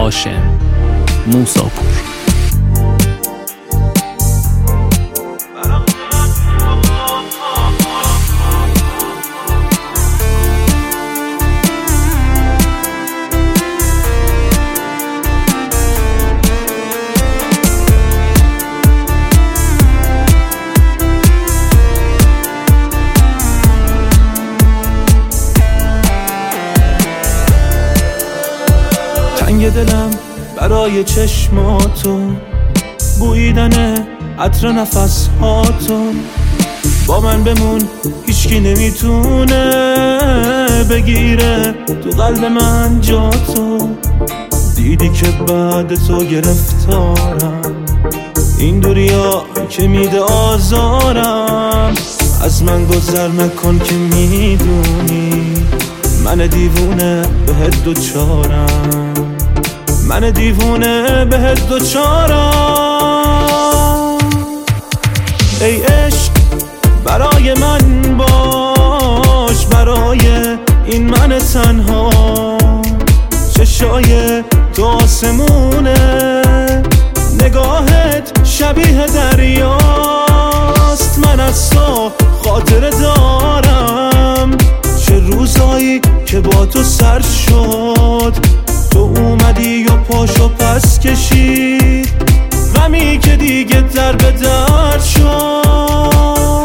هاشم موساپور. تنگ دلم برای چشماتو، بویدن عطر نفس هاتو. با من بمون، هیچکی نمیتونه بگیره تو قلب من جاتو. دیدی که بعد تو گرفتارم، این دوریا که میده آزارم. از من گذر نکن که میدونی من دیوونه بهت دوچارم، من دیوونه بهت دوچارم. ای عشق برای من باش، برای این من تنها. چشای تو آسمونه، نگاهت شبیه دریاست. من از تو خاطره دارم، چه روزایی که با تو سر شد. تو اومدی و پاشو پس کشید، غمی که دیگه در به در شد.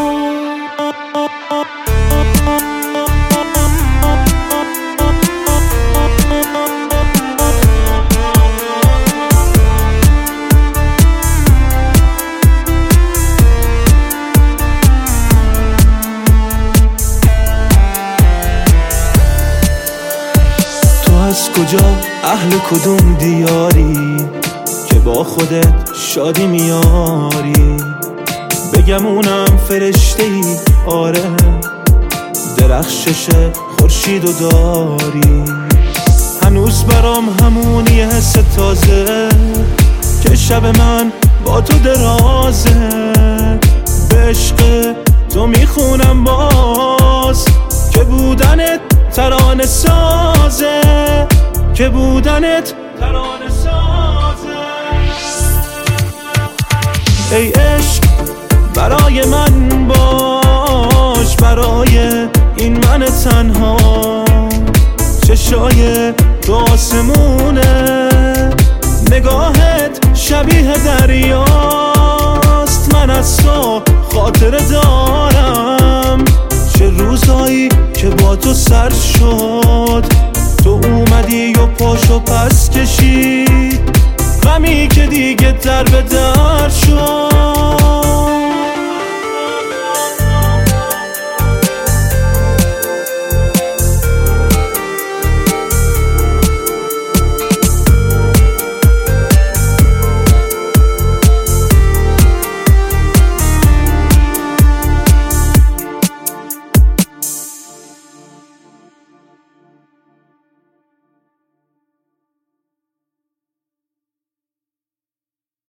از کجا اهل کدوم دیاری که با خودت شادی میاری؟ بگم اونم فرشته ای، آره درخشش خورشیدو داری. هنوز برام همونی حس تازه که شب من با تو درازه. به عشق تو میخونم باز که بودنت ترانه سازه، که بودنت ترانه سازه. ای عشق برای من باش، برای این من تنها. چشای تو آسمونه، نگاهت شبیه دریاست. من از تو خاطره دارم، چه روزایی که با تو سر شد. تو اومدی و پاشو پس کشید، غمی که دیگه در به در شد.